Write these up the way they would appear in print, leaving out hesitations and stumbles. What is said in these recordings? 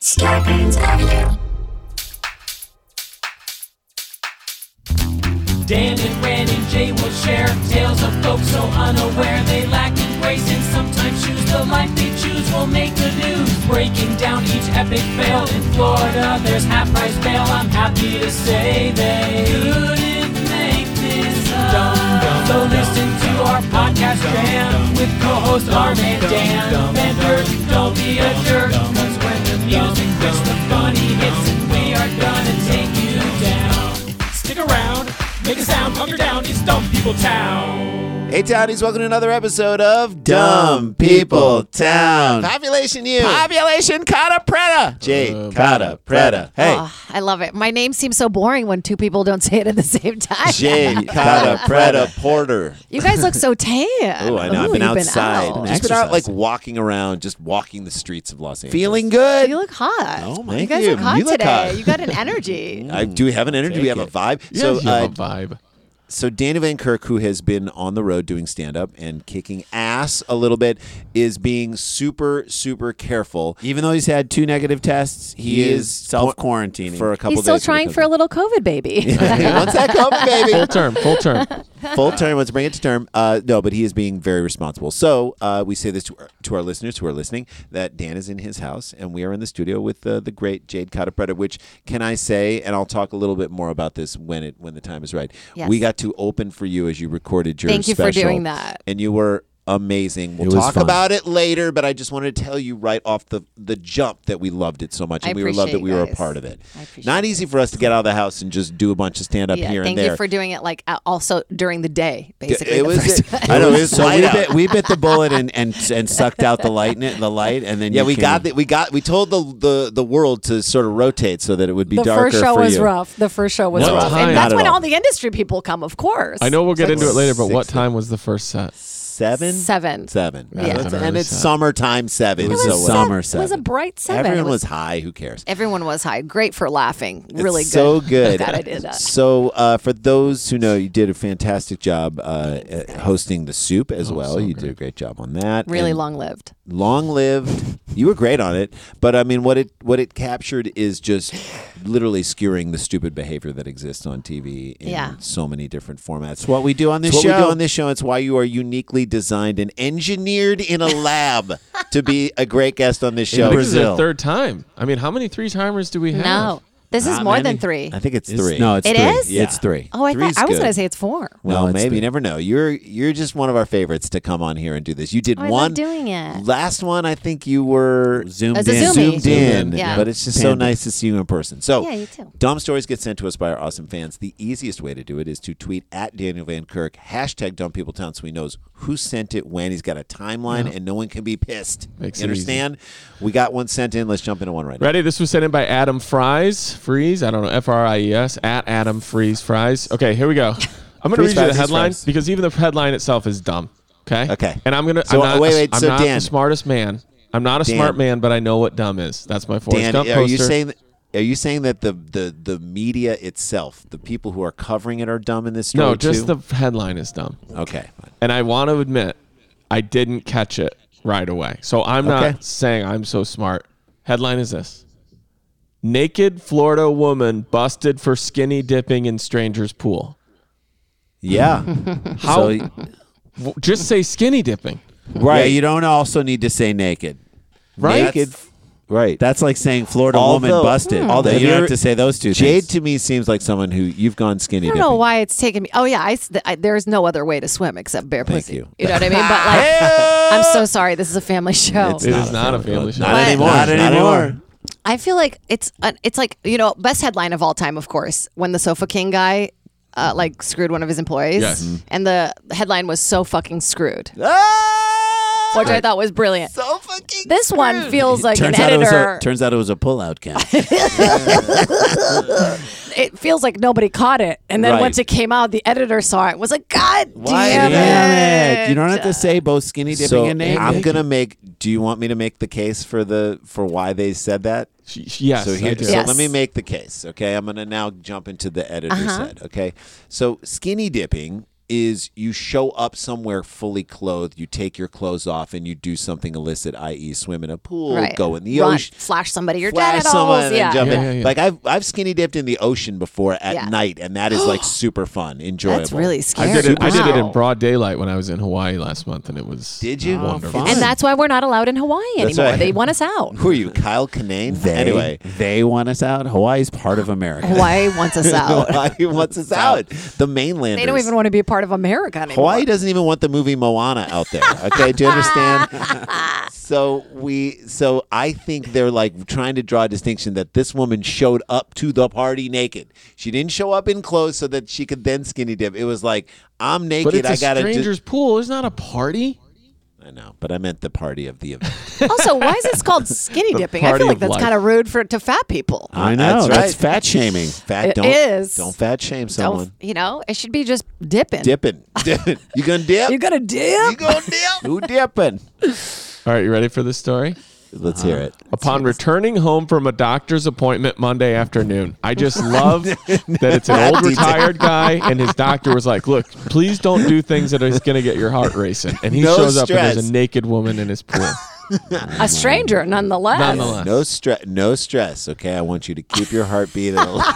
Scarpins Avenue. Dan and Ran and Jay will share tales of folks so unaware they lack in grace and sometimes choose the life they choose will make the news. Breaking down each epic fail in Florida, there's half price bail. I'm happy to say they couldn't make this up. So listen to our podcast jam with co-host Arm and Dan. Bender, don't be a jerk, cause when the music hits, the funny hits, and we are gonna take you down. Stick around. Make a sound, hunker down, it's Dumb People Town. Hey, Townies, welcome to another episode of Dumb People Town. Population U. Population Kata Preta. Jade Kata Preta. Hey. Oh, I love it. My name seems so boring when two people don't say it at the same time. Jade Kata Preta Porter. You guys look so tan. Oh, I know. I've been you've outside. out. Just been out, like, walking around, just walking the streets of Los Angeles. Feeling You good. look hot. Oh, my You guys look hot You look today. hot. You got an energy. Do we have an energy? Do we have a vibe? Yes, you have a vibe. So Danny Van Kirk, who has been on the road doing stand-up and kicking ass a little bit, is being super, super careful. Even though he's had 2 negative tests, he is self-quarantining. For a couple He's days. still trying for a little COVID baby. He wants that COVID, baby. Full term. Full term. Let's bring it to term. No, but he is being very responsible. So we say this to our listeners who are listening, that Dan is in his house, and we are in the studio with the great Jade Kata Preta, which, can I say, and I'll talk a little bit more about this when the time is right. Yes. We got to open for you as you recorded your Thank you for special, doing that. and you were amazing. We'll It was talk fun. about it later, but I just wanted to tell you right off the jump that we loved it so much, I and we loved that appreciate we were a guys. part of it. I appreciate Not easy for us to get out of the house and just do a bunch of stand up Yeah, here thank and there. you for doing it like also during the day, basically. It the was first I know it was So light out. we bit the bullet and sucked out the light, and then Yeah, you we came- we told the world to sort of rotate so that it would be The darker first show for was you. rough. The first show was What rough. time? And Not that's at when all. all the industry people come, of course. I know we'll get into it later, but what 6. time was the first set? 7? 7. 7. Yeah. It's- and it's summertime 7. It was so a summer It was a 7. bright 7. Everyone It was high. Who cares? Everyone was high. Great for laughing. Really It's good. so good. Glad I did that. So for those who know, you did a fantastic job at hosting the soup as well. so You great. did a great job on that. Really And long lived. long lived. You were great on it, but I mean, what it captured is just literally skewering the stupid behavior that exists on TV in Yeah. so many different formats. That's what we do on this It's show. what we do on this show. It's why you are uniquely designed and engineered in a lab to be a great guest on this I show. think this is Brazil. the third time. I mean, how many 3-timers do we have? No. This is Not more many. than 3. I think it's It's- 3. No, it's It 3. is? Yeah. It's 3. Oh, I Three's thought I was good. going to say it's 4. Well, No, it's maybe 3. you never know. You're just one of our favorites to come on here and do this. You did Oh, I one love doing it. last one. I think you were Zoomed As a in. Zoomie. zoomed in, Yeah. but it's just so Panda. nice to see you in person. So, Yeah, you too. dumb stories get sent to us by our awesome fans. The easiest way to do it is to tweet at Daniel Van Kirk, #DumbPeopleTown, so he knows who sent it when. He's got a timeline, and no one can be pissed. Makes You it easy. understand? We got one sent in. Let's jump into one right now. Ready? This was sent in by Adam Freeze. I don't know, Fries, at Adam Fries. Okay, here we go. I'm going to Freeze read you the fries, headline freeze fries. because even the headline itself is dumb. Okay? Okay. And I'm going to, So, I'm not, wait, I'm so not Dan. the smartest man. I'm not a Dan. smart man, but I know what dumb is. That's my Forrest Dan, Gump are you poster. saying Are you saying that the media itself, the people who are covering it, are dumb in this story No, just too? the headline is dumb. Okay. Fine. And I want to admit, I didn't catch it right away. So I'm Okay. not saying I'm so smart. Headline is this: Naked Florida woman busted for skinny dipping in stranger's pool. Yeah. How? So, Just say skinny dipping. right. Yeah, you don't also need to say naked. Right? Naked. Right. That's like saying Florida Although- woman busted. although You don't you're- have to say those two Jade things. to me seems like someone who you've gone skinny I don't dipping. know why it's taken me. Oh yeah, there's no other way to swim except bare Thank pussy. you. You know what I mean? But like, I'm so sorry. This is a family show. It's It is not a family show. Not But- anymore. Not anymore. I feel like it's like, you know, best headline of all time, of course, when the Sofa King guy like screwed one of his employees. Yes. And the headline was so fucking screwed, Ah! which I thought was brilliant. So fucking This one feels like turns an out editor. turns out it was a pullout count. It feels like nobody caught it. And then Right. once it came out, the editor saw it, was like, God Why damn Damn it. it! You don't have to say both skinny dipping So and naked. I'm gonna make. Do you want me to make the case for why they said that? Yes, So I here, do. so Yes. let me make the case. Okay, I'm gonna now jump into the editor's Uh-huh. head. Okay, so skinny dipping is you show up somewhere fully clothed, you take your clothes off, and you do something illicit, i.e., swim in a pool, Right. go in the Run, ocean, flash somebody your flash genitals. someone, and Yeah. jump in. Yeah, yeah, yeah. Like I've skinny dipped in the ocean before at Yeah. night, and that is like super fun, enjoyable. That's really I scary. did it. I did it in Wow. broad daylight when I was in Hawaii last month, and it was. Did you? Wonderful. Fun. And that's why we're not allowed in Hawaii That's anymore. right. They want us out. Who are you, Kyle Kinane? Anyway, They want us out. Hawaii's part of America. Hawaii wants us out. Hawaii wants us out. The mainlanders. They don't even want to be a part of America anymore. Hawaii doesn't even want the movie Moana out there. Okay, do you understand? So I think they're like trying to draw a distinction that this woman showed up to the party naked. She didn't show up in clothes so that she could then skinny dip. It was like, I'm naked. But it's I a gotta stranger's pool. It's not a party. I know, but I meant the party of the event. Also, why is this called skinny dipping? I party feel like of that's life. kind of rude to fat people. I know. That's That's right. fat shaming. Fat It don't is. don't fat shame someone. It should be just dipping. Dipping. You gonna dip? You gonna dip? You gonna dip? Who dipping? All right, you ready for this story? Let's hear it. Upon returning home from a doctor's appointment Monday afternoon, I just love that it's an old retired guy, and his doctor was like, "Look, please don't do things that is going to get your heart racing." And he No shows up, and stress. there's a naked woman in his pool. A stranger, nonetheless. Nonetheless. No stress. Okay, I want you to keep your heartbeat.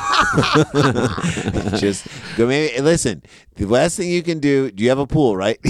Just go. Maybe listen. The last thing you can do. Do you have a pool? Right.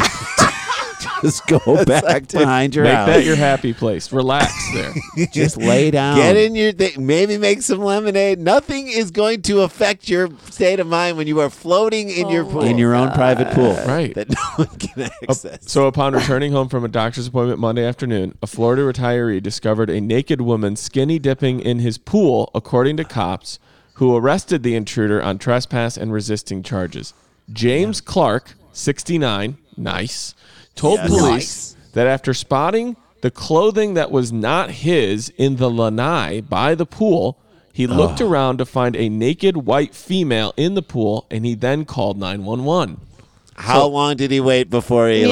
Just go back behind your Make house. that your happy place. Relax there. Just lay down. Get in your thing. Maybe make some lemonade. Nothing is going to affect your state of mind when you are floating in your pool. in your own private pool. Right. that no one can access. So upon returning home from a doctor's appointment Monday afternoon, a Florida retiree discovered a naked woman skinny dipping in his pool, according to cops, who arrested the intruder on trespass and resisting charges. James Clark, 69, nice, told police that after spotting the clothing that was not his in the lanai by the pool, he looked around to find a naked white female in the pool, and he then called 911. How long did he wait before he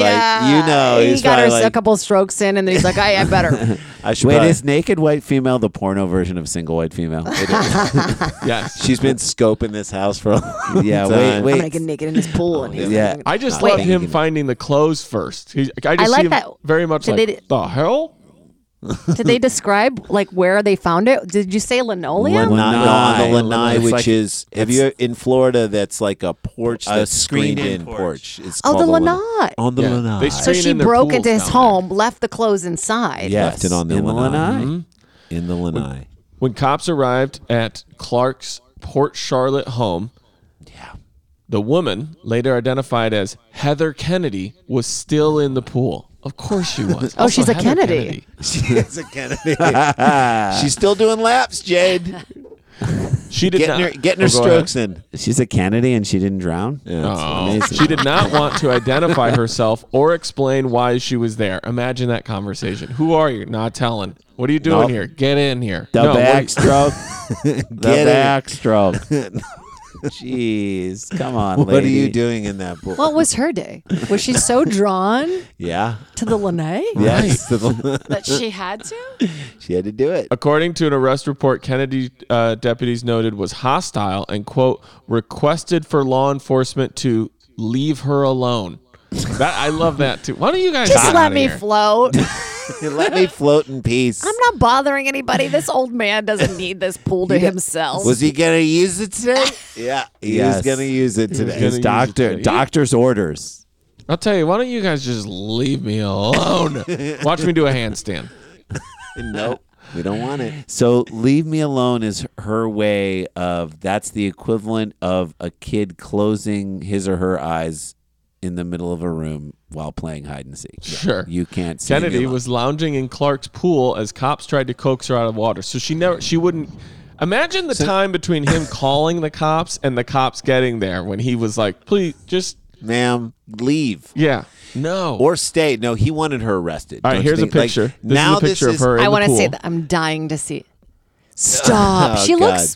he he's got probably a like, couple strokes in, and then he's like, I better. I should Wait, probably- is naked white female the porno version of single white female? Yes. She's been scoping this house for a long Yeah, time. wait. I'm gonna get naked in this pool. And he's Yeah. like, I just Wait. love him finding the clothes first. I just like see him that. very much Did like, they- the hell? Did they describe like where they found it? Did you say linoleum? Lanai, no, on the lanai, It's which like- is have you in Florida? That's like a porch, A that's screened in screened-in porch. It's Oh, called the a lanai. On the Yeah. lanai. They So screen she in their broke pools into his down home, left the clothes inside. Yes, Left it on the in the lanai. lanai. In the lanai. When cops arrived at Clark's Port Charlotte home, the woman, later identified as Heather Kennedy, was still in the pool. Of course she was. Oh, she's a Kennedy. She is a Kennedy. She's still doing laps, Jade. She did not. Getting her Oh, go ahead. strokes in. She's a Kennedy and she didn't drown. Yeah, that's Oh. amazing. She did not want to identify herself or explain why she was there. Imagine that conversation. Who are you? Not telling. What are you doing Nope. here? Get in here. The No, what are you- backstroke. The Get it. backstroke. Jeez, come on, What are lady. you doing in that pool? What was her day? Was she so drawn Yeah. to the lanai Yes. that she had to? She had to do it. According to an arrest report, Kennedy deputies noted was hostile and, quote, requested for law enforcement to leave her alone. That I love that too. Why don't you guys Just get let outta me here? float. Let me float in peace. I'm not bothering anybody. This old man doesn't need this pool to himself. Was he gonna use it today? Yeah, he Yes. was gonna use it was today. gonna His use doctor, it. doctor's orders. I'll tell you, why don't you guys just leave me alone? Watch me do a handstand. Nope, we don't want it. So leave me alone is her way of that's the equivalent of a kid closing his or her eyes in the middle of a room while playing hide and seek. Sure. You can't see me Kennedy alone. was lounging in Clark's pool as cops tried to coax her out of water. So she wouldn't. Imagine the time between him calling the cops and the cops getting there when he was like, please, just, Ma'am, leave yeah, no. or stay. No, he wanted her arrested. All right, Don't you here's a think? Like, picture. This now is a picture this of her in I the want to pool. say that. I'm dying to see. Stop. Oh, She God. looks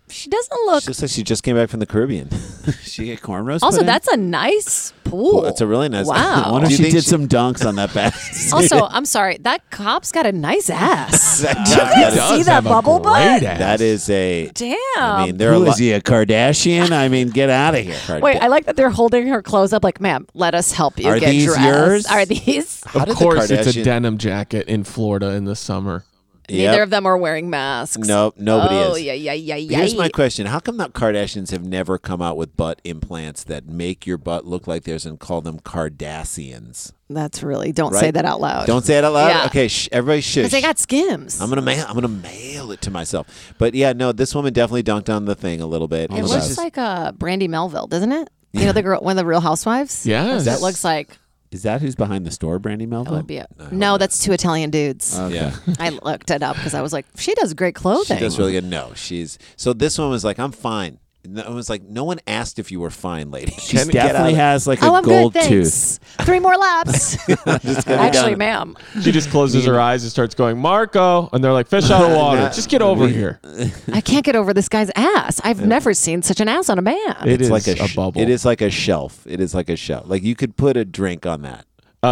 She doesn't look. She looks like she just came back from the Caribbean. She get cornrows. Also, put in? that's a nice pool. Well, it's a really nice. Wow. I wonder Do if you she think did some dunks on that back. Also, I'm sorry. That cop's got a nice ass. That Did you does- guys that see does that have a bubble great butt? ass. That is a. Damn. I mean, there are a Who lot. is he, a Kardashian? I mean, get out of here. Wait, I like that they're holding her clothes up like, ma'am, let us help you Are get these dressed. yours? Are these? How did Of the course, it's a Kardashian- denim jacket in Florida in the summer. Yep. Neither of them are wearing masks. No, nobody oh, is. yeah. Here's my question: how come the Kardashians have never come out with butt implants that make your butt look like theirs and call them Kardashians? That's really, don't Right? say that out loud. Don't say it out loud. Yeah. Okay, everybody shush. Because they got skims. I'm gonna mail it to myself. But yeah, no, this woman definitely dunked on the thing a little bit. It And looks she's- like Brandy Melville, doesn't it? You know the girl, one of the Real Housewives. Yes. It looks like Is that who's behind the store, Brandy it Melville? would be. No, that's two Italian dudes. yeah. I looked it up because I was like, she does great clothing. She does really good. No, she's so this one was like, I'm fine. No, it was like, no one asked if you were fine, lady. She Get out definitely of- has like a Oh, I'm gold good, tooth. thanks. 3 more laps. Actually, ma'am. She just closes her eyes and starts going, Marco. And they're like, fish out of water. Just get over here. I can't get over this guy's ass. I've never seen such an ass on a man. It's like a bubble. It is like a shelf. It is like a shelf. Like you could put a drink on that.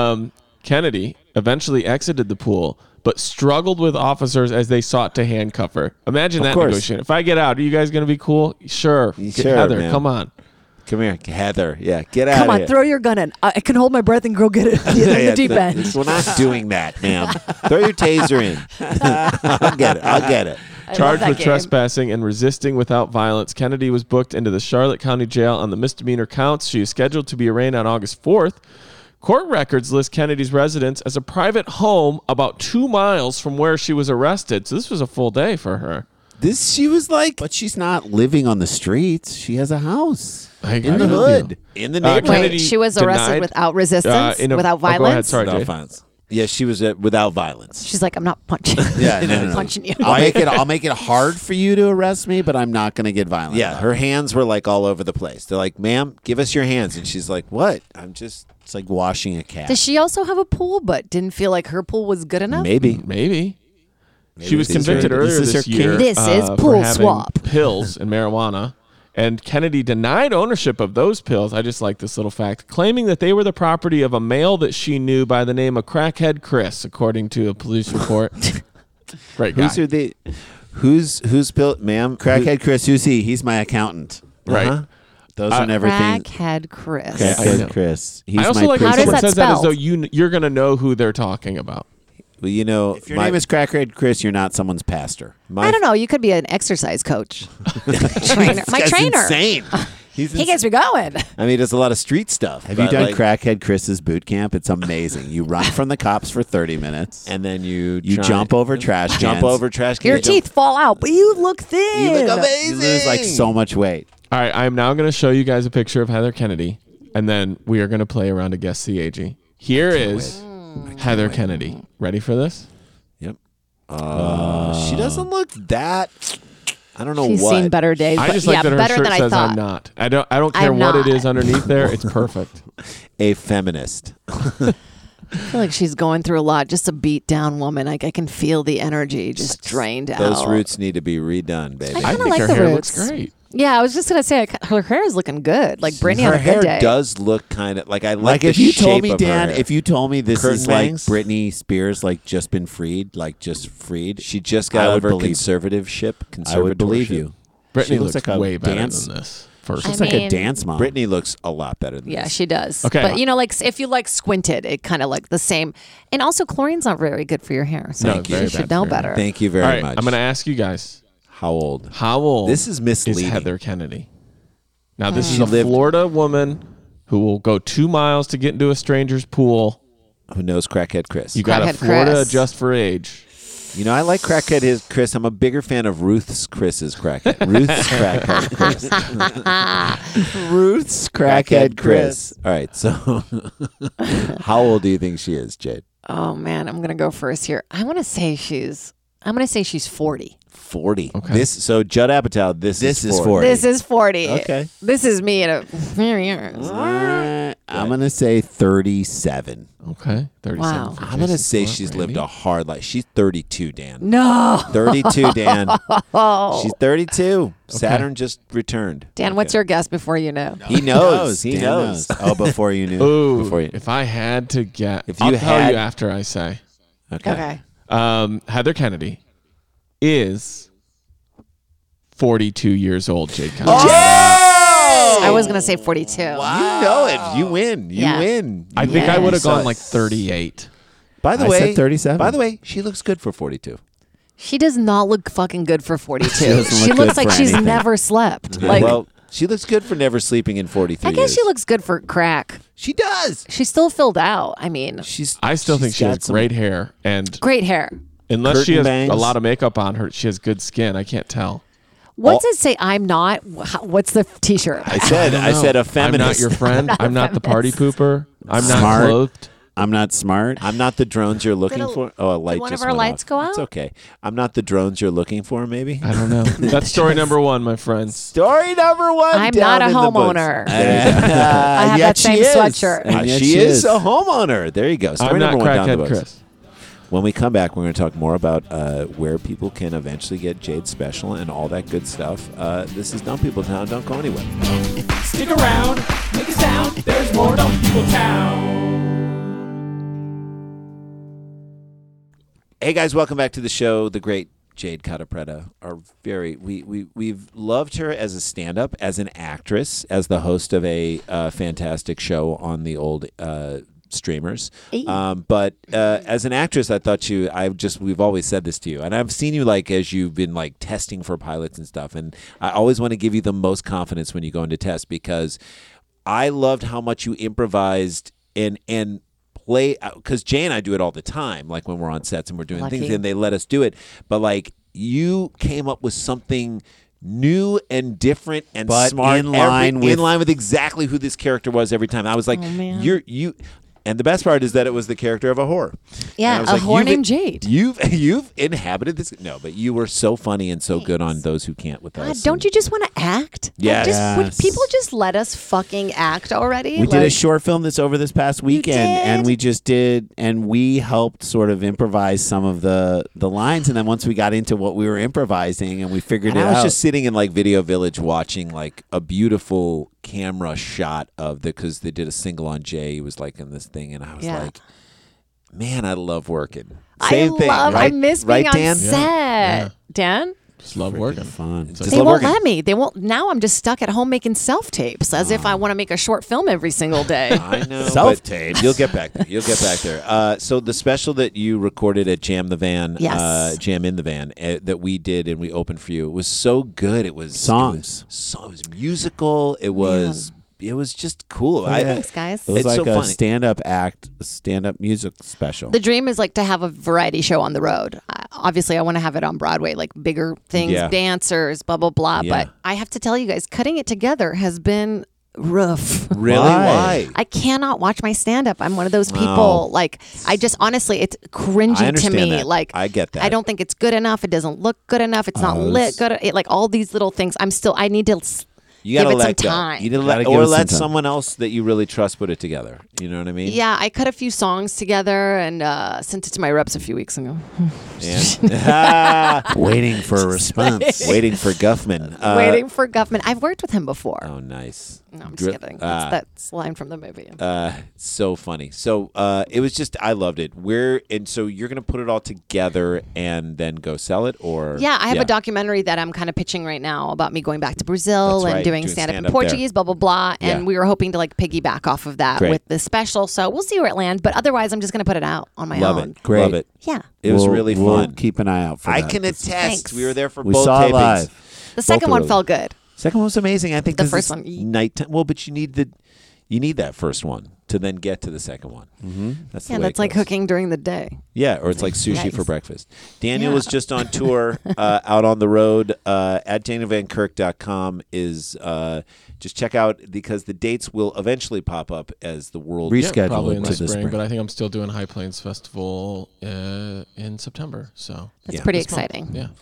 Kennedy eventually exited the pool, but struggled with officers as they sought to handcuff her. Imagine that course. negotiation. If I get out, are you guys going to be cool? Sure. Sure, Heather, man. come on. Come here, Heather. Yeah, get out Come of on, here. throw your gun in. I can hold my breath and go get it in Yeah, the deep end. We're not doing that, ma'am. Throw your taser in. I'll get it. I'll get it. I love Charged that with game. trespassing and resisting without violence, Kennedy was booked into the Charlotte County Jail on the misdemeanor counts. She is scheduled to be arraigned on August 4th. Court records list Kennedy's residence as a private home about 2 miles from where she was arrested. So this was a full day for her. She was like But she's not living on the streets. She has a house I in agree the with you. hood. in the Uh, neighborhood. Kennedy Wait, she was arrested denied- without resistance, without Go ahead, violence. sorry, Without Jay. violence. Yeah, she was without violence. She's like, I'm not punching. Yeah, I'm no, not no, no. punching you. I'll make it hard for you to arrest me, but I'm not going to get violent. Yeah, about her it. hands were like all over the place. They're like, "Ma'am, give us your hands," and she's like, "What? I'm just It's like washing a cat. Does she also have a pool, but didn't feel like her pool was good enough? maybe." Maybe. She was this is convicted her- earlier this is this her year. kink. This is for pool having swap. pills and marijuana. And Kennedy denied ownership of those pills. I just like this little fact, claiming that they were the property of a male that she knew by the name of Crackhead Chris, according to a police report. Great guy. Who's built, ma'am? Crackhead Chris, who's he? He's my accountant. Right. Uh-huh. Those are everything. Crackhead Chris. I know. Crackhead Chris. He's I also my like How when does someone that says that as though spelled? you're going to know who they're talking about. Well, you know, If your name is Crackhead Chris, you're not someone's pastor. my I don't know. You could be an exercise coach. Trainer. My This guy's trainer. insane. He's He gets me going. I mean, he does a lot of street stuff. Have you but, done like, Crackhead Chris's boot camp? It's amazing. You run from the cops for 30 minutes. And then you jump over trash cans. jump over trash cans. Your teeth fall out, but you look thin. You look amazing. You lose like so much weight. All right, I'm now going to show you guys a picture of Heather Kennedy, and then we are going to play around to guess the AG. Here is Heather Kennedy. Ready for this? Yep. She doesn't look that. I don't know She's what. seen better days. I but just like yeah, that her better shirt than I says thought. I'm not. I don't care I'm what it not. is underneath there. It's perfect. A feminist. I feel like she's going through a lot. Just a beat down woman. Like I can feel the energy just drained out. Those roots need to be redone, baby. I I kinda think like her the hair roots. looks great. Yeah, I was just gonna say her hair is looking good. Like Brittany on her a hair good day. does look kind of like I like, Like the if you told shape me, of her Dan, hair. if you told me this Curtain is like bangs? Britney Spears, like just been freed, like just freed, she just I got out would of her believe- conservative ship. I would believe you. Brittany She looks looks like a way better dance- than this. First, Looks I like a mean- dance mom. Brittany looks a lot better than Yeah, this. she does. Okay. But you know, like if you like squinted, it kind of like the same. And also, chlorine's not very good for your hair. So No, you very should bad know for your hair. better. Thank you very all right, much. I'm going to ask you guys, How old? how old This is misleading. Heather Kennedy? Now, this is She a lived- Florida woman who will go 2 miles to get into a stranger's pool. Who knows Crackhead Chris? You got a Crackhead Florida Chris. just for age. You know, I like Crackhead Chris. I'm a bigger fan of Ruth's Chris's Crackhead. Ruth's Crackhead Chris. Ruth's Crackhead Chris. All right, so how old do you think she is, Jade? Oh man, I'm gonna go first here. I'm gonna say she's 40. 40. Okay. So Judd Apatow, this is 40. This is 40. Okay. This is me in a few years. I'm going to say 37. Okay. 37. Wow. for I'm going to Jason say Stewart. she's lived Randy? a hard life. She's 32, Dan. No. 32, Dan. She's 32. Saturn just returned. Dan, what's your guess before you know? He knows. He Dan knows. Oh, before you knew. Ooh, Before you- if I had to get, If I'll you tell had- you after I say. Okay. Heather Kennedy is 42 years old, Jade Cobb. I was going to say 42. You know it. You win. You Yeah. win. I think I Yeah. would have gone So- like 38. By the I way, said 37. By the way, she looks good for 42. She does not look fucking good for 42. doesn't She look looks good like for she's anything. never slept. Like, well, she looks good for never sleeping in 43 I guess years. she looks good for crack. She does. She's still filled out. I mean, I still think she has got some- great hair, and great hair. unless she curtain has bangs. a lot of makeup on her, she has good skin. I can't tell. What's it say? I'm not. What's the T-shirt? I said a I'm feminist. not your friend. I'm not the party pooper. I'm not Smart. clothed. I'm not smart. I'm not the drones you're looking Did a- for. Oh, a light one just of our went lights off. go It's out? okay. I'm not the drones you're looking for, maybe. I don't know. That's story number one, my friends. Story number one. I'm down not a in the books. homeowner. I I have that same sweatshirt. And yet she she is is. a homeowner. There you go. Story I'm not number one down the crackhead books. Chris. When we come back, we're going to talk more about where people can eventually get Jade Special and all that good stuff. This is Dumb People Town. Don't go anywhere. Stick around, make a sound. There's more Dumb People Town. Hey guys, welcome back to the show. The great Jade Catapretta. We've loved her as a stand-up, as an actress, as the host of a fantastic show on the old streamers. But as an actress, I thought we've always said this to you, and I've seen you like as you've been like testing for pilots and stuff, and I always want to give you the most confidence when you go into test, because I loved how much you improvised and play, because Jay and I do it all the time, like when we're on sets and we're doing things Lucky. and they let us do it, but like you came up with something new and different and But smart in line with exactly who this character was every time. I was like, man. you and the best part is that it was the character of a whore. Yeah, And I was a like, whore you've- named Jade. You've inhabited this. No, but you were so funny and so good on Those Who Can't with God, us. don't you just want to act? Yes. Would Yes. people just let us fucking act already? We did a Like- short film that's over this past weekend, and did? we just did, and we helped sort of improvise some of the lines. And then once we got into what we were improvising, and we figured And it I was out, just sitting in like Video Village watching like a beautiful camera shot of because they did a single on Jay. He was like in this thing, and I was Yeah. like, man, I love working. I Same thing, love. right? I miss right, being on Dan? set. Yeah. Dan, Just love working. fun. It's Just they love won't working. let me. They won't. Now I'm just stuck at home making self tapes, as if I want to make a short film every single day. I know. Self-tapes. but You'll get back there. You'll get back there. So the special that you recorded at Jam the Van, Yes. Jam in the Van, that we did and we opened for you, it was so good. It was Songs. It was musical. It was just cool. Thanks, guys. It was It's like so a funny. stand-up music special. The dream is like to have a variety show on the road. Obviously, I want to have it on Broadway, like bigger things, Yeah. dancers, blah blah blah. Yeah. But I have to tell you guys, cutting it together has been rough. Really? Why? Why? I cannot watch my stand up. I'm one of those people. Wow. Like, I just honestly, it's I cringy to understand me. that. Like, I get that. I don't think it's good enough. It doesn't look good enough. It's not lit good. Like all these little things. I need to. You gotta give it let some go. time. You need to Gotta let, give or it some let time. someone else that you really trust put it together. You know what I mean? Yeah, I cut a few songs together and sent it to my reps a few weeks ago. And Waiting for a response. waiting for Guffman. Waiting for Guffman. I've worked with him before. Oh, nice. No, I'm just kidding. That's line from the movie. So funny. So it was just, I loved it. And so you're gonna put it all together and then go sell it, or Yeah, I have a documentary that I'm kind of pitching right now about me going back to Brazil That's and right, doing doing stand-up in stand-up there. Portuguese, blah, blah, blah. And Yeah. we were hoping to like piggyback off of that Great. with the special. So we'll see where it lands. But otherwise, I'm just going to put it out on my Love own. it. Great. Love it. Yeah. It was We'll- really we'll fun. Keep an eye out for I that. can attest. Thanks. We were there for We both saw it tapings. live. The second Both one of felt good. Second one was amazing. I think The this first is one- nighttime. Well, but you need that first one to then get to the second one. Mm-hmm. That's the Yeah, way that's it like goes. cooking during the day. Yeah, or it's like sushi Nice. for breakfast. Daniel Yeah. was just on tour, out on the road. At DanielVanKirk.com is just check out, because the dates will eventually pop up as the world. Reschedule probably it in to the the spring, spring. but I think I'm still doing High Plains Festival in September. So That's Yeah. pretty this month. exciting. Yeah.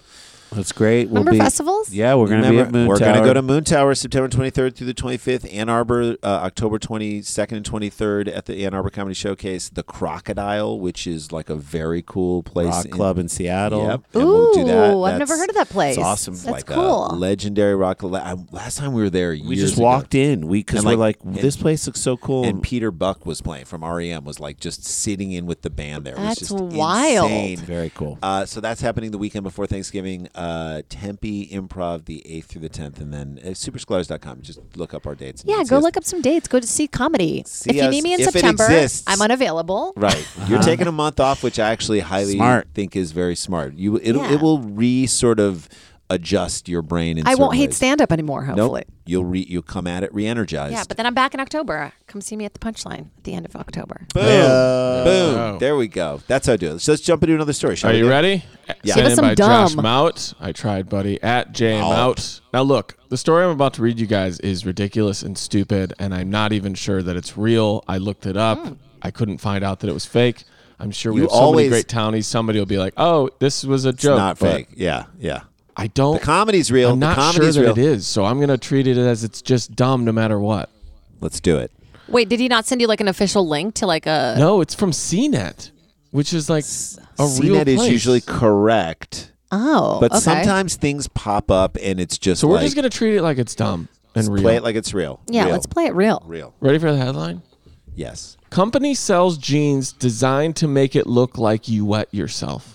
That's great. Remember festivals? Yeah, we're going to be at Moon We're Tower. going to go to Moon Tower September 23rd through the 25th. Ann Arbor, October 22nd and 23rd at the Ann Arbor Comedy Showcase. The Crocodile, which is like a very cool place. Rock Club in Seattle. Yep. And we'll do that. Ooh, I've never heard of that place. It's awesome. That's like cool. a legendary rock club. Last time we were there, We years just ago. walked in. Because And we're like- like, this place looks so cool. And Peter Buck was playing from REM, was like just sitting in with the band there. It was That's just wild. insane. Very cool. So that's happening the weekend before Thanksgiving. Tempe Improv the 8th through the 10th. And then superscholars.com. Just look up our dates. Yeah, go look up some dates. Go to see comedy. See if you us need me in if it September, exists. I'm unavailable. Right. You're taking a month off, which I actually highly Smart. think is very smart. It Yeah. will sort of adjust your brain in I won't certain hate ways. stand up anymore, hopefully. Nope. You'll come at it re-energized. Yeah, but then I'm back in October. Come see me at the Punchline at the end of October. Boom. Oh. There we go. That's how I do it. So let's jump into another story. Shall Are we you do it? ready? Yeah. Sent Give us in some by Josh dumb. Mout. I tried, buddy. At JMout. Now, look, the story I'm about to read you guys is ridiculous and stupid, and I'm not even sure that it's real. I looked it up. I couldn't find out that it was fake. I'm sure we You have so many always- great townies. Somebody will be like, "Oh, this was a It's joke." not but fake. Yeah, yeah. I don't. The comedy's real. I'm not the sure comedy's that real. it is, so I'm gonna treat it as it's just dumb, no matter what. Let's do it. Wait, did he not send you like an official link to like a? No, it's from CNET, which is like a real CNET place. is usually correct, Oh, but okay. sometimes things pop up and it's just So we're like, just gonna treat it like it's dumb and real. play it like it's real. Yeah, Real. let's play it real. Real. Ready for the headline? Yes. Company sells jeans designed to make it look like you wet yourself.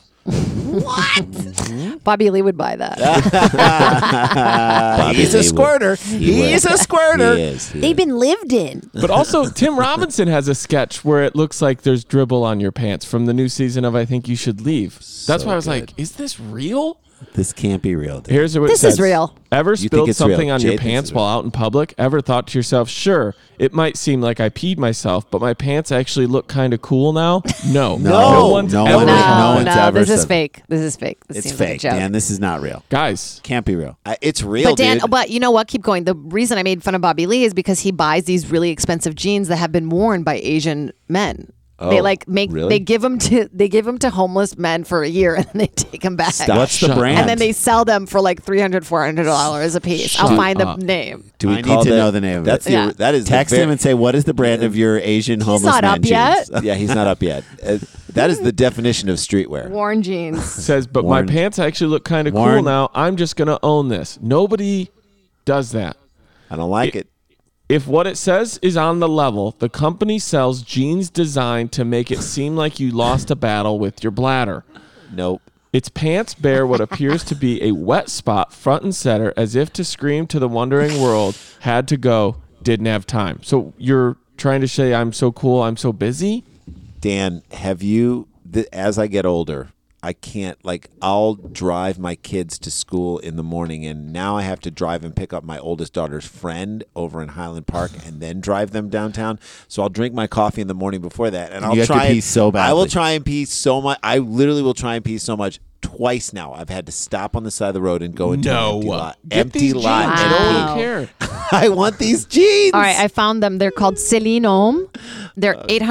Bobby Lee would buy that. Bobby He's a Lee would- squirter. He's a squirter. He is. He They've is. been lived in. But also, Tim Robinson has a sketch where it looks like there's dribble on your pants from the new season of I Think You Should Leave. That's So why I was good. like, is this real? This can't be real. Dude. Here's what it This says. is real. Ever think spilled it's real? something on your Jade thinks pants it's while out in public? Ever thought to yourself, sure, it might seem like I peed myself, but my pants actually look kind of cool now? No. No. one's No ever one- thought no that. one's ever this is said- fake. This is fake. This It's seems like a fake, joke. Dan. This is not real. Guys, Can't be real. It's real, But Dan, dude. but you know what? Keep going. The reason I made fun of Bobby Lee is because he buys these really expensive jeans that have been worn by Asian men. They Oh, like make really? they give them to homeless men for a year and then they take them back. What's the Shut brand? And then they sell them for like $300-$400 a piece. I'll Shut find the up. name. Do we I need call to that- know the name of That's it. the, Yeah. that is the Text ver- him and say, what is the brand of your Asian homeless not man up yet. jeans? Yeah, he's not up yet. That is the definition of streetwear. Worn jeans. says, but Warren. my pants actually look kind of cool Warren. now. I'm just going to own this. Nobody does that. I don't like it. If what it says is on the level, the company sells jeans designed to make it seem like you lost a battle with your bladder. Nope. Its pants bear what appears to be a wet spot front and center, as if to scream to the wondering world, had to go, didn't have time. So you're trying to say I'm so cool, I'm so busy? Dan, have you, as I get older, I can't, like, I'll drive my kids to school in the morning, and now I have to drive and pick up my oldest daughter's friend over in Highland Park and then drive them downtown. So I'll drink my coffee in the morning before that, and I'll you have to try pee and- so I will badly. try and pee so much. I literally will try and pee so much. Twice now, I've had to stop on the side of the road and go into an empty lot. Get Empty these lot. jeans. and No Wow. one cared. pee. I want these jeans. All right, I found them. They're called Celine Homme. They're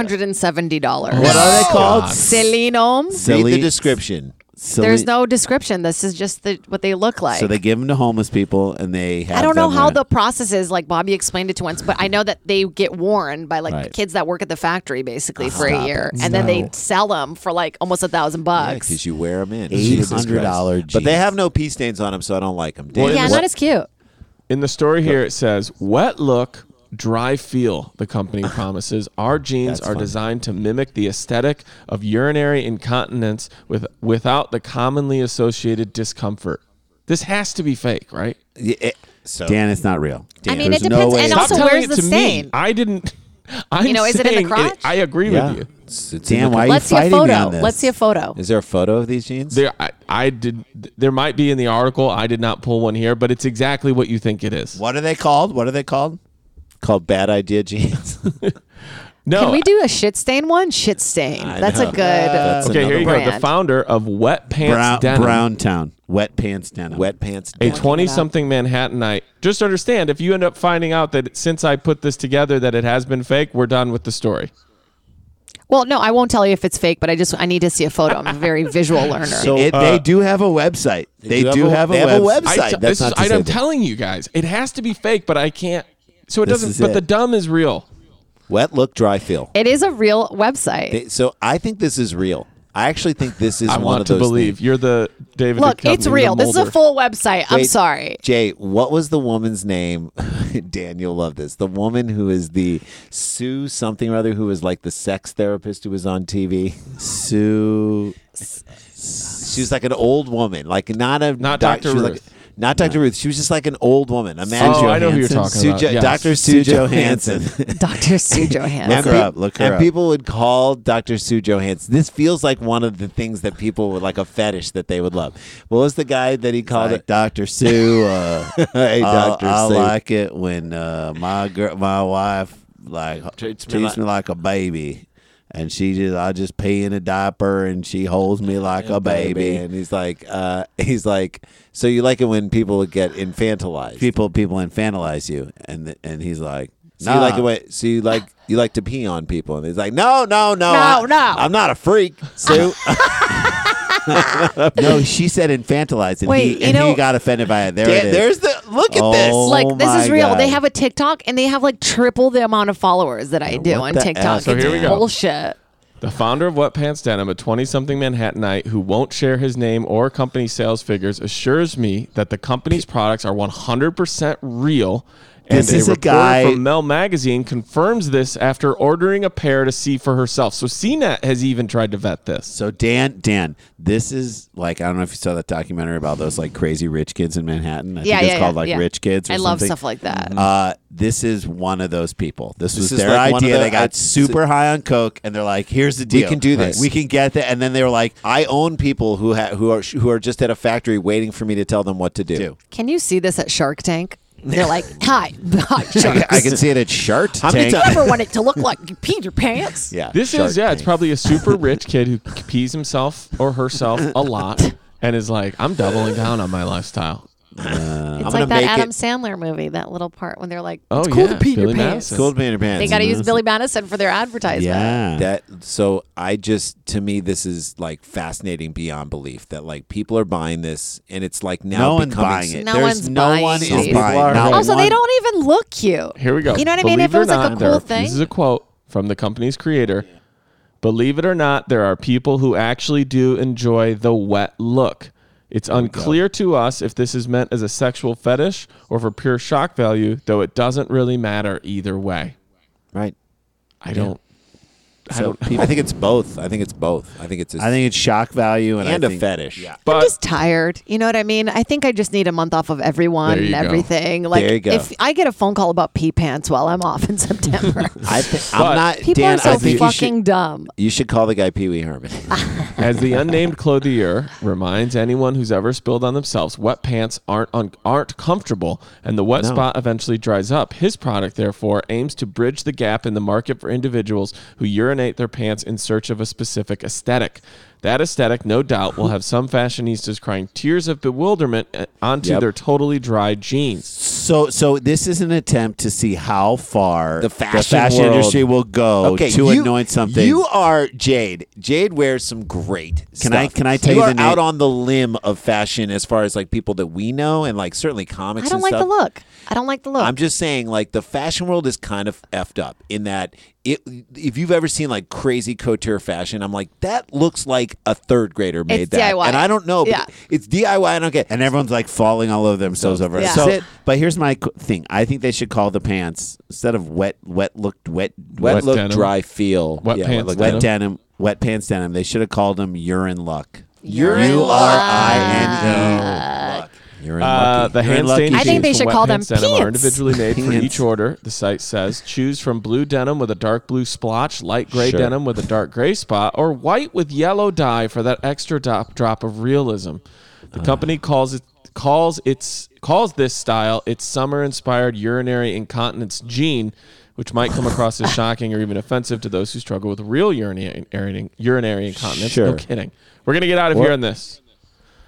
$870. What are they called? God. Celine Homme. Read Silly- the description. silly- There's no description. This is just what they look like. So they give them to homeless people, and they have I don't know them how wear- the process is. Like Bobby explained it to once, but I know that they get worn by like Right. kids that work at the factory basically for Stop a year, it. and then they No. sell them for like almost $1,000. Because you wear them in. $800 Jesus Christ. But they jeans. have no pee stains on them, so I don't like them. Well, Yeah, What- not as cute. In the story here, it says, wet look, dry feel, the company promises. Our jeans That's are funny. designed to mimic the aesthetic of urinary incontinence without the commonly associated discomfort. This has to be fake, right? So Dan, it's not real. I mean, There's it no depends. way And it's- also, Stop telling where's it the to stain? me. I didn't. I'm Is it in the saying crotch? I agree Yeah. with you. it's in Dan, the- why are you Let's see a fighting me photo. on this? Let's see a photo. Is there a photo of these jeans? I did. There might be in the article. I did not pull one here, but it's exactly what you think it is. What are they called? What are they called? Called Bad Idea jeans. No. Can we do a shit stain one? Shit stain. I That's know. a good. That's Okay, here you go. The brand. founder of Wet Pants Denim, Brown Town. Wet pants denim. Wet pants. a denim. 20-something Manhattanite. Just understand, if you end up finding out that since I put this together that it has been fake, we're done with the story. Well, no, I won't tell you if it's fake, but I need to see a photo. I'm a very visual learner. So, They do have a website. They do have a website. That's not to say I'm that- telling you guys, it has to be fake, but I can't. So it This doesn't. is But it. the dumb is real. Wet look, dry feel. It is a real website. So I think this is real. I actually think this is I one want of to those believe things. you're the David. Look, Duchovny, it's the real. This is a Mulder. full website. I'm Wait, sorry. Jay, what was the woman's name? Dan, you'll love this. The woman who is the Sue something or other, who was like the sex therapist who was on TV. Sue. She was like an old woman, like not Dr. she was like- Ruth. not Dr. Ruth. She was just like an old woman. Imagine Oh, I know who you're talking about. Yes. Dr. Sue Johansson. Dr. Sue Johansson. Look her up. Look her and up. people would call Dr. Sue Johansson. This feels like one of the things that people would like a fetish that they would love. What was the guy that he called Like it? Dr. Sue. Hey, Dr. I Sue. like it when my wife like treats me like a baby, and I just pee in a diaper, and she holds me like a baby. And he's like, so you like it when people get infantilized? People infantilize you, and he's like, So you like it when, you like to pee on people, and he's like, no, No. I'm not a freak, Sue. no, she said infantilized, and Wait, he got offended by it. There it is. There's the look at Oh, this. Like, this is my real. God. They have a TikTok, and they have like triple the amount of followers that I do what on the TikTok. F? So It's here we go. bullshit. The founder of Wet Pants Denim, a 20-something Manhattanite who won't share his name or company sales figures, assures me that the company's products are 100% real. And This is a reporter guy- from Mel Magazine confirms this after ordering a pair to see for herself. So CNET has even tried to vet this. So Dan, this is like, I don't know if you saw that documentary about those like crazy rich kids in Manhattan. I think it's called like Rich Kids. Or I love something. stuff like that. This is one of those people. This was is their like one of idea. the- They got super high on coke, and they're like, "Here's the deal. can do this. We can get that." And then they were like, I own people who are just at a factory waiting for me to tell them what to do. Can you see this at Shark Tank? They're like, hi, sharks. I can see it at Shark Tank. Never want it to look like you peed your pants. Yeah, This Shark is, it's Tank. probably a super rich kid who pees himself or herself a lot and is like, I'm doubling down on my lifestyle. It's gonna like that make Adam it- Sandler movie, that little part when they're like, Oh, it's cool yeah, to pee your Billy pants. Madison. Cool to pee in your pants. They got to use Billy Madison for their advertisement. Yeah. To me, this is like fascinating beyond belief that like people are buying this, and it's like now No one's becoming buying it. No There's one's no buying one it. is People buying. are- Not Also, they one- don't even look cute. Here we go. You know what I mean? If it was like a cool thing. This is a quote from the company's creator. Believe it or not, there are people who actually do enjoy the wet look. It's unclear to us if this is meant as a sexual fetish or for pure shock value, though it doesn't really matter either way. right. I don't So I think it's both. I think it's both. I think it's I think it's shock value and, and I a think, fetish. Yeah. but I'm just tired. You know what I mean? I think I just need a month off of everyone There and you go. everything. Like, There you go. if I get a phone call about pee pants while I'm off in September, I'm But- not. people Dan, are so I think fucking dumb. you should call the guy Pee Wee Herman. as the unnamed clothier reminds anyone who's ever spilled on themselves, wet pants aren't comfortable, and the wet spot eventually dries up. His product, therefore, aims to bridge the gap in the market for individuals who urinate their pants in search of a specific aesthetic. That aesthetic, no doubt, will have some fashionistas crying tears of bewilderment onto Yep. their totally dry jeans. So this is an attempt to see how far The fashion world- industry will go to anoint something. You are Jade. Jade wears some great Can stuff. I tell you you are the out name- on the limb of fashion as far as like people that we know and like certainly comics I don't and like stuff. the look. I don't like the look. I'm just saying, like, the fashion world is kind of effed up in that if you've ever seen like crazy couture fashion, I'm like, that looks like a third grader made It's that. DIY. And I don't know. But Yeah. It's DIY. I don't get. and everyone's like falling all over themselves over it. Yeah. So, That's it. but here's my thing. I think they should call the pants instead of wet Wet Wet look, denim. dry feel. Wet Yeah, pants look, wet denim. denim, wet pants denim. They should have called them urine luck. Urine URINE. You're in The lucky. hand lucky. staining I think they jeans should from call Wet them Pants Denim are pants. individually made for Pants. each order, the site says. Choose from blue denim with a dark blue splotch, light gray Sure. denim with a dark gray spot, or white with yellow dye for that extra drop of realism. The company calls this style its summer-inspired urinary incontinence jean, which might come across as shocking or even offensive to those who struggle with real urinary incontinence. Sure. No kidding. We're going to get out of here on this.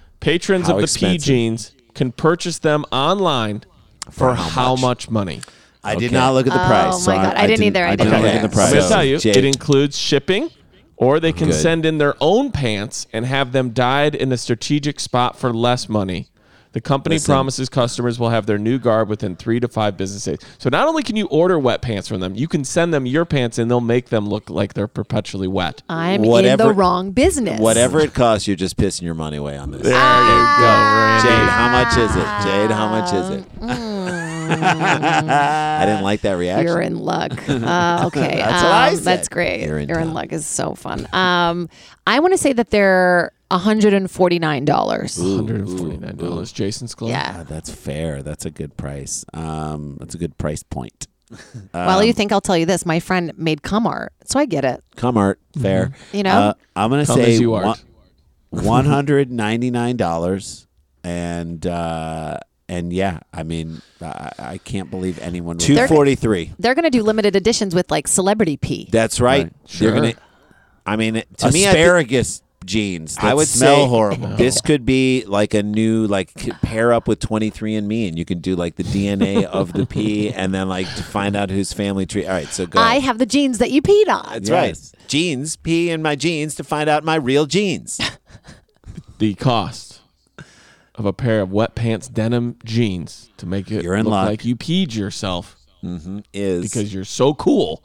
Patrons How of the expensive? P jeans can purchase them online for how much money? I did not look at the Oh, price. my God. I didn't either. I did didn't not look either. at the I'm price. going to tell you, Jade. it includes shipping, or they can Good. send in their own pants and have them dyed in a strategic spot for less money. The company promises customers will have their new garb within 3 to 5 business days. So not only can you order wet pants from them, you can send them your pants and they'll make them look like they're perpetually wet. I'm in Whatever- the wrong business. Whatever it costs, you're just pissing your money away on this. There you go, Randy. Jade, how much is it? Jade, how much is it? I didn't like that reaction. You're in luck. Okay. That's what I said. That's great. You're You're in in luck is so fun. I want to say that they're $149. $149. Jason's clothes. Yeah. That's fair. That's a good price. That's a good price point. Well, you think I'll tell you this? My friend made cum art, so I get it. Come art, fair. You know? I'm gonna Come say as you are. $199, and yeah, I mean, I can't believe anyone would. $243. They're going to do limited editions with like celebrity pee. That's right. Right. You're Sure. gonna. I mean, to me, I think- asparagus jeans. That I would smell say horrible. This could be like a new pair up with 23andMe, and you can do like the DNA of the pee, and then like to find out whose family tree. All right, so go. I ahead. have the jeans that you peed on. That's Yes. right. Jeans, pee in my jeans to find out my real jeans. The cost of a pair of wet pants denim jeans to make it You're in look luck. like you peed yourself Is because you're so cool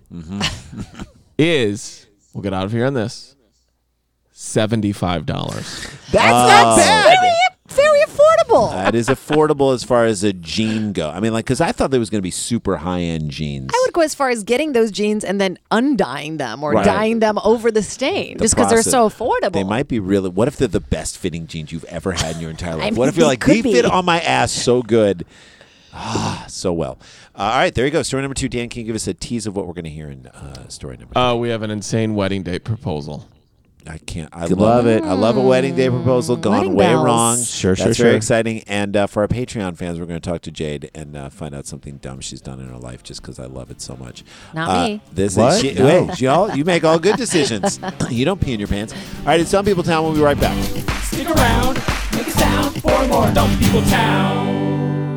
is, we'll get out of here on this, $75. that's not bad. Very affordable. That is affordable as far as a jean go. I mean, like, because I thought there was going to be super high end jeans. I would go as far as getting those jeans and then undyeing them or Right. dyeing them over the stain The just because they're process. so affordable. They might be really. What if they're the best fitting jeans you've ever had in your entire life? I What mean, if you're they like, could they be. fit on my ass so good, so well. All right, there you go. Story number 2. Dan, can you give us a tease of what we're going to hear in story number 2? We have an insane wedding date proposal. I can't. I Love it. I love a wedding day proposal gone Wedding way bells. wrong. Sure, That's sure, very sure. exciting. And for our Patreon fans, we're going to talk to Jade and find out something dumb she's done in her life just because I love it so much. Not me. This What? is No. wait, you make all good decisions. You don't pee in your pants. All right, it's Dumb People Town. We'll be right back. Stick around, make a sound for more Dumb People Town.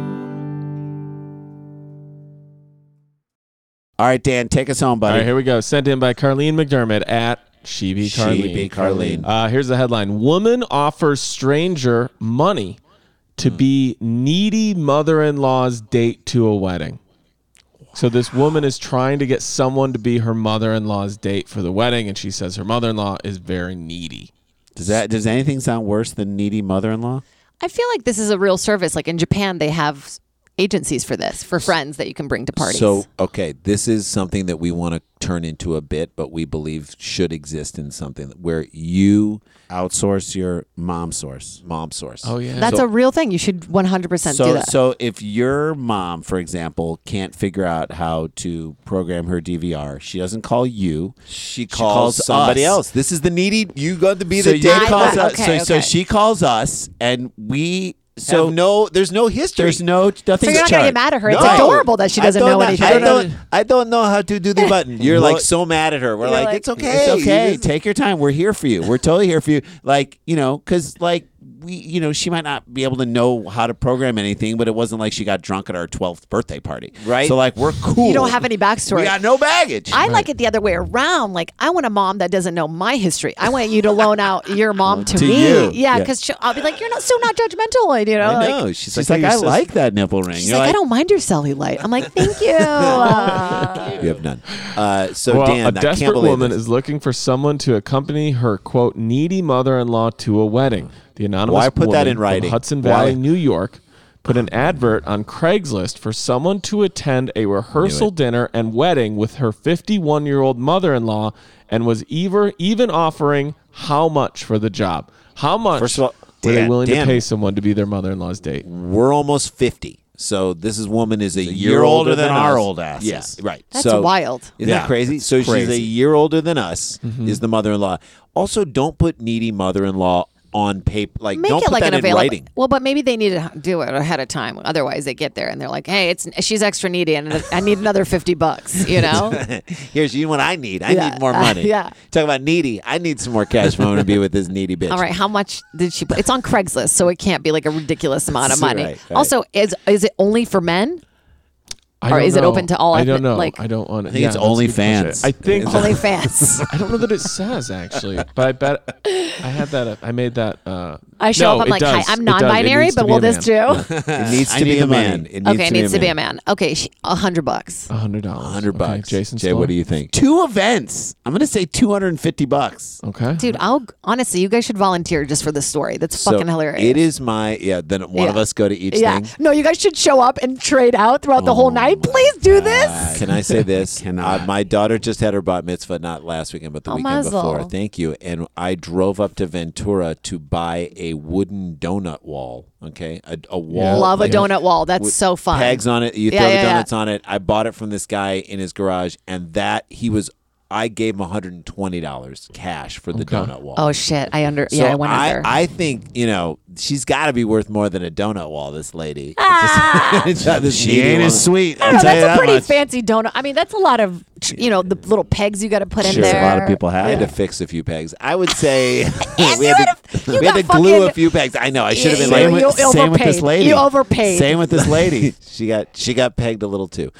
All right, Dan, take us home, All buddy. right, here we go. Sent in by Carlene McDermott at She Be Carlene. She Be Carlene. Here's the headline. Woman offers stranger money to be needy mother-in-law's date to a wedding. So this woman is trying to get someone to be her mother-in-law's date for the wedding, and she says her mother-in-law is very needy. Does anything sound worse than needy mother-in-law? I feel like this is a real service. Like in Japan, they have agencies for this, for friends that you can bring to parties. So, okay, this is something that we want to turn into a bit, but we believe should exist in something where you Outsource your mom source. mom source. Oh, yeah. that's so- a real thing. You should 100% do So, that. so if your mom, for example, can't figure out how to program her DVR, she doesn't call you. She calls calls somebody us. else. This is the needy. You got to be So the you date. calls I- us. okay, So okay. she calls us, and we. So So there's no history. there's no So nothing. you're not going to get mad at her. It's No. adorable that she doesn't know anything. I don't know how to do the button. You're like so mad at her. We're You're like, like, it's okay. It's okay. You just- Take your time. We're here for you. We're totally here for you. Like, because like she might not be able to know how to program anything, but it wasn't like she got drunk at our 12th birthday party. Right. So like, we're cool. You don't have any backstory. We got no baggage. I like it the other way around. Like, I want a mom that doesn't know my history. I want you to loan out your mom to To me. you. Yeah, Yeah. because she'll I'll be like, you're not not judgmental. You know, I like, know. She's like, I like that nipple ring. she's You're like, I don't mind your cellulite. I'm like, thank you. You have none. So Well, Dan, a I can't desperate believe woman this. is looking for someone to accompany her, quote, needy mother-in-law to a wedding. The anonymous Why put that woman in writing? from Hudson Valley, Why? New York, put an advert on Craigslist for someone to attend a rehearsal dinner and wedding with her 51-year-old mother-in-law and was even offering how much for the job. How much First of all, were they Dan, willing Dan. to pay someone to be their mother-in-law's date? We're almost 50. So this woman is a year year older older than our us. old asses. Yeah, right. That's so, wild. Isn't Yeah, that crazy? it's So she's a crazy. year older than us. Is the mother-in-law? Also, don't put needy mother-in-law on paper. Like, Make don't it put like that an in available. writing. Well, but maybe they need to do it ahead of time. Otherwise, they get there and they're like, "Hey, she's extra needy, and I need another $50." You know? Here's what I need. I Yeah. need more money. Yeah. Talk about needy. I need some more cash for to be with this needy bitch. All right, how much did she put? It's on Craigslist, so it can't be like a ridiculous amount of money. Right. Also, is it only for men? Or is it open to all? I don't know. Like, I don't want. I think it's OnlyFans. I think OnlyFans. I don't know that it says actually, but I bet I had that. I made that. I show no, up. I'm it like, does. hi, I'm It does. It non-binary, needs to but be will a this man. do? It needs I to need be a the man. money. It needs Okay, it needs to be a man. Okay, $100. $100. $100. Jason, Jay, what do you think? 2 events. I'm gonna say $250. Okay, Dude, honestly, you guys should volunteer just for this story. That's fucking hilarious. It is my then one of Yeah. us go to each Yeah. thing. No, you guys should show up and trade out throughout the whole night. Please do this. Can I say this? Cannot. My daughter just had her bat mitzvah, not last weekend, but the weekend mazel. before. Thank you. And I drove up to Ventura to buy a wooden donut wall. Okay, a wall. Yeah. Love a like, donut wall. That's with so fun. Pegs on it. You Yeah, throw the yeah, yeah. donuts on it. I bought it from this guy in his garage, and I gave him $120 cash for the donut wall. Oh shit! I So went under. I think she's got to be worth more than a donut wall. This lady. This She needy ain't woman. as sweet. I I'll don't know, tell you that's a that pretty much. fancy donut. I mean, that's a lot of the little pegs you got to put in Sure. there. A lot of people I have. had to fix a few pegs. I would say And we you had you we had to got glue a fucking- few pegs. I know. I should have been Same like, You with, same with this overpaid. lady. You overpaid. Same with this lady. she got pegged a little too.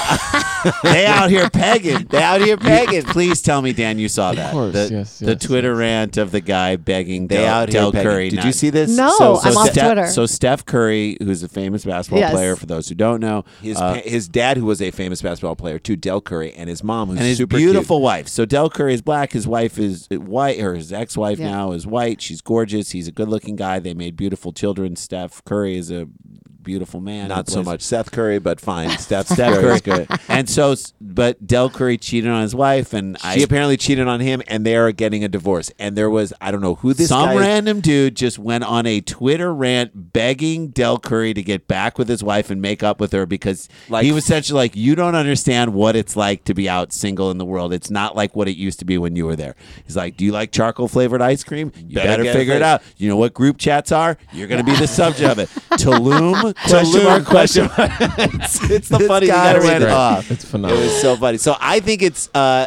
They out here pegging. They out here pegging. Please tell me, Dan, you saw that. course, The, yes, the yes, Twitter rant of the guy begging They Del, out here Del pegging. Curry. Did not- you see this? No, I'm off Twitter. So Steph Curry, who's a famous basketball Yes. player, for those who don't know, His dad, who was a famous basketball player too, Del Curry, and his mom, who's and his super beautiful cute. wife. So Del Curry is black. His wife is white, or his ex-wife Yeah. now is white. She's gorgeous. He's a good-looking guy. They made beautiful children. Steph Curry is a beautiful man. Not He so plays- much Seth Curry, but fine. Steph Steph Curry's Curry. good. And so, but Del Curry cheated on his wife, and She apparently cheated on him, and they are getting a divorce. And there was, I don't know who this some guy is. random dude just went on a Twitter rant begging Del Curry to get back with his wife and make up with her because he was essentially like, you don't understand what it's like to be out single in the world. It's not like what it used to be when you were there. He's like, do you like charcoal flavored ice cream? You better get figure it it out. You know what group chats are? You're going to be the subject of it. Tulum? Question mark. It's the funny thing. guy You gotta read went it. off. it's It phenomenal. was so funny. So I think it's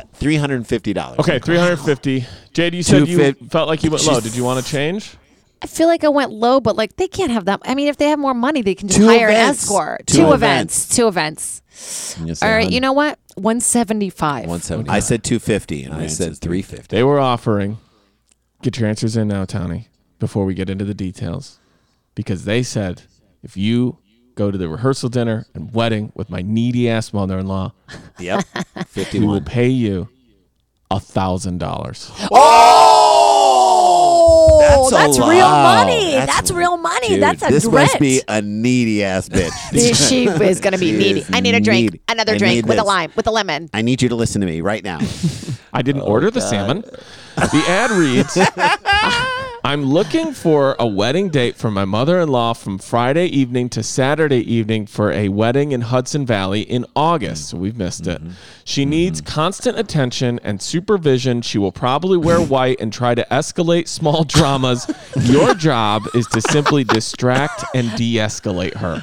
$350. Okay, 350. Jade, you said you 250. felt like you went low. Did you want to change? I feel like I went low, but like they can't have that. I mean, if they have more money, they can just 2 hire events. an escort. 2 Two events. events. 2 events. All right, you know what? 175. 170. I said 250. And I Rand said says 350. They were offering. Get your answers in now, Tony, before we get into the details, because they said if you go to the rehearsal dinner and wedding with my needy ass mother-in-law, Yep. we will 51. pay you $1,000. Oh, That's a real lot. money. That's- That's real money. Dude, That's a This rent. must be a needy ass bitch. She is going to be She needy. is I need a drink. needy. Another I drink need with a this. lime, with a lemon. I need you to listen to me right now. I didn't order the salmon. The ad reads, I'm looking for a wedding date for my mother-in-law from Friday evening to Saturday evening for a wedding in Hudson Valley in August. So we've missed it. She needs constant attention and supervision. She will probably wear white and try to escalate small dramas. Your job is to simply distract and de-escalate her.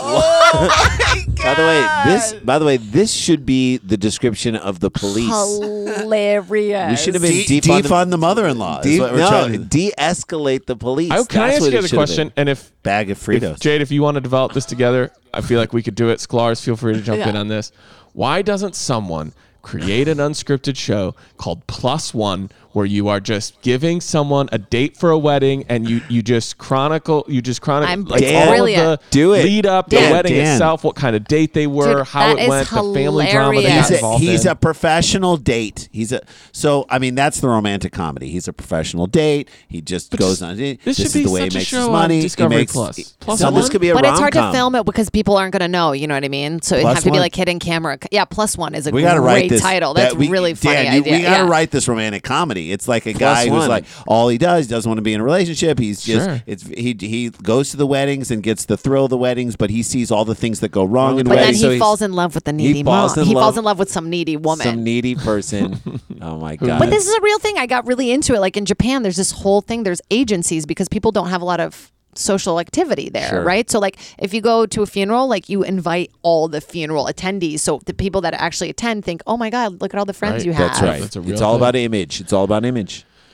By the way, this should be the description of the police. Hilarious. We should have been Defund the mother-in-law. is what we're trying to de-escalate the police. Can I That's ask what you it the should have question? been. And if bag of Fritos. Jade, if you want to develop this together, I feel like we could do it. Sklar's, feel free to jump in on this. Why doesn't someone create an unscripted show called Plus One, where you are just giving someone a date for a wedding and you just chronicle I'm like all brilliant. of the Do it. lead up, the Dan. wedding Dan. itself, what kind of date they were, Dude, how that it is went, the family drama they hilarious. got involved He's in. a professional date. So I mean that's the romantic comedy. He's a professional date. He just goes on. This should is be the way such he a makes show his on money. Discovery he makes, Plus. Plus So One? this could be a But it's hard to rom-com. film it because people aren't going to know. You know what I mean? So it'd Plus have to be One? like hidden camera. Yeah, Plus One is a We got to write great this title. That's really funny Dan, idea. We got to Yeah. write this romantic comedy. It's like a guy who's One. like all he doesn't want to be in a relationship. He's just Sure. he goes to the weddings and gets the thrill of the weddings, but he sees all the things that go wrong in But then weddings. he so falls in love with the needy falls mom. in He love- falls in love with some needy woman. Some needy person. Oh my god! But this is a real thing. I got really into it. Like in Japan, there's this whole thing. There's agencies because people don't have a lot of social activity there, Sure. right? So like if you go to a funeral, like you invite all the funeral attendees. So the people that actually attend think, oh my God, look at all the friends Right. you have. That's right. That's a real It's all thing. about image. It's all about image.